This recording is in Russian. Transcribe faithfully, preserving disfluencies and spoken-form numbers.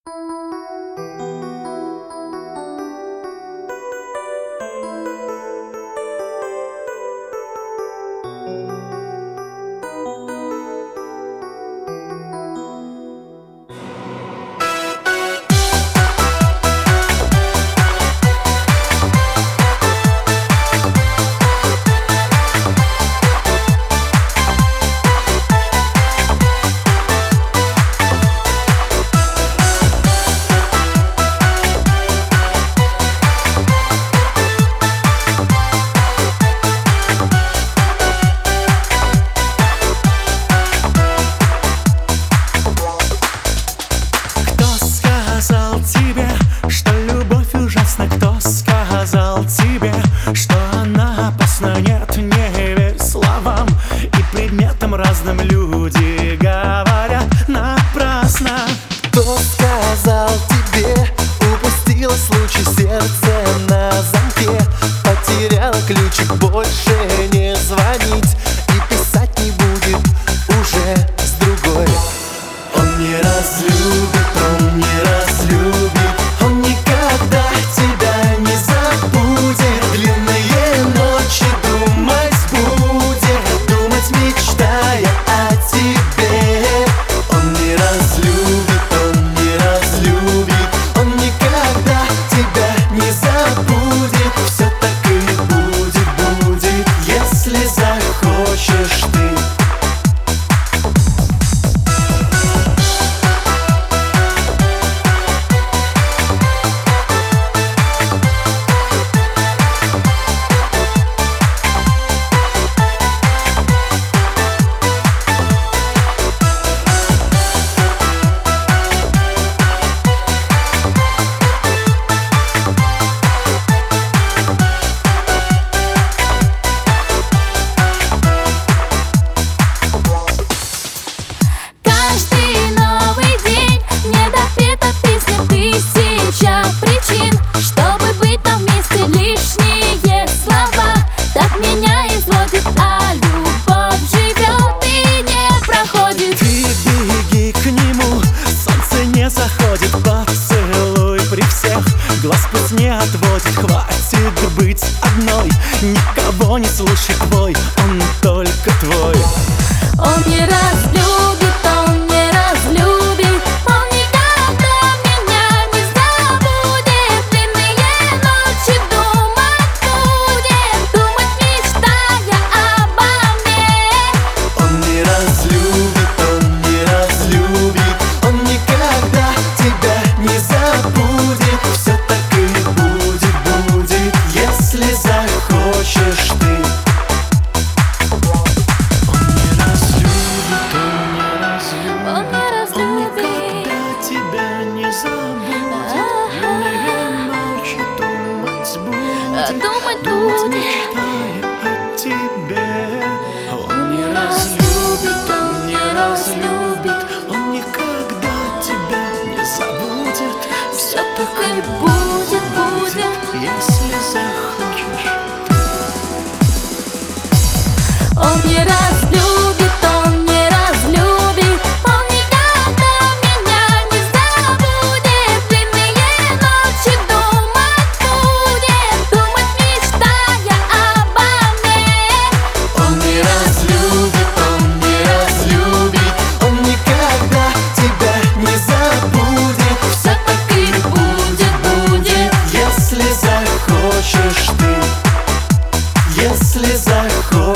Кто сказал тебе, что она опасна? Нет, не верь словам и предметам разным. Люди говорят напрасно. Кто сказал тебе, упустила случай, сердце на замке, потеряла ключик, больше не звонить и писать не будет уже с другой. Он не разлюбит, он не разлюбит, он никогда тебя не забудет. Длинные ночи думать будет, думать, мечтая о тебе. Он не разлюбит, он не разлюбит, он никогда тебя не забудет. Все так и будет, будет, если захочешь ты. Заходит, поцелуй при всех, глаз пусть не отводит. Хватит быть одной, никого не слушай твой, он только твой. Он не разлюбит, он не разлюбит, он никогда меня не забудет. Длинные ночи думать будет, думать, мечтая обо мне. Он не разлюбит, он не разлюбит, он никогда тебя не забудет. Все так и будет, будет, если захочешь ты. Он не разлюбит, он не разлюбит, Он не разлюбит, он никогда тебя не забудет. Длинные ночи думать будет, думать думать, будет. мечтая о тебе. Он не разлюбит, он не разлюбит, он никогда тебя не забудет. Все так и Будет, будет, если захочешь. он не разлюбит, он не разлюбит, он никогда меня не забудет. Длинные ночи думать будет, думать, мечтая обо мне. Он не разлюбит, он не разлюбит, он никогда тебя не забудет. Все так и будет, будет, если захочешь ты, если захочешь.